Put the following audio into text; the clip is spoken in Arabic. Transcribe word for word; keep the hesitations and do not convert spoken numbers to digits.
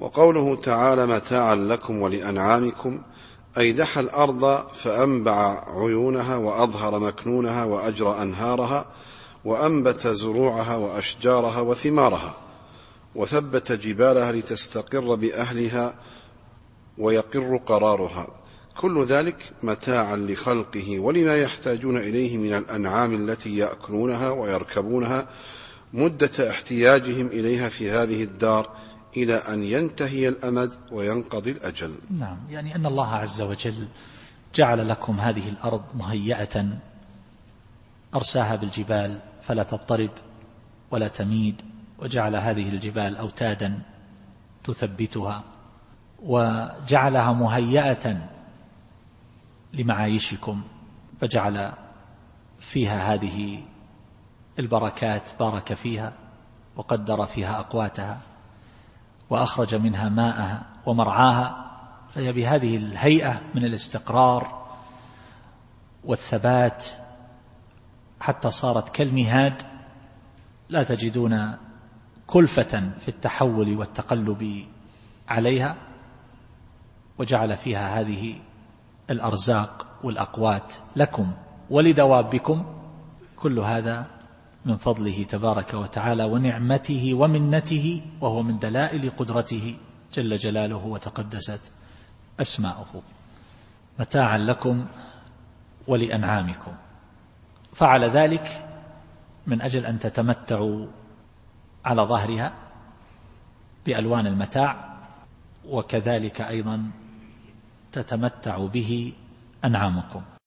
وقوله تعالى متاعا لكم ولأنعامكم أي دحى الأرض فأنبع عيونها وأظهر مكنونها وأجرى أنهارها وأنبت زروعها وأشجارها وثمارها وثبت جبالها لتستقر بأهلها ويقر قرارها، كل ذلك متاعا لخلقه ولما يحتاجون إليه من الأنعام التي يأكلونها ويركبونها مدة احتياجهم إليها في هذه الدار إلى أن ينتهي الأمد وينقضي الأجل. نعم، يعني أن الله عز وجل جعل لكم هذه الأرض مهيئة، أرساها بالجبال فلا تضطرب ولا تميد، وجعل هذه الجبال أوتادا تثبتها، وجعلها مهيئة لمعايشكم، فجعل فيها هذه البركات، بارك فيها وقدر فيها أقواتها وأخرج منها ماءها ومرعاها، فهي بهذه الهيئة من الاستقرار والثبات حتى صارت كالمهاد، لا تجدون كلفة في التحول والتقلب عليها، وجعل فيها هذه الأرزاق والأقوات لكم ولدوابكم، كل هذا من فضله تبارك وتعالى ونعمته ومنته، وهو من دلائل قدرته جل جلاله وتقدست أسماؤه. متاعا لكم ولأنعامكم، فعل ذلك من أجل أن تتمتعوا على ظهرها بألوان المتاع، وكذلك أيضا تتمتع به أنعامكم.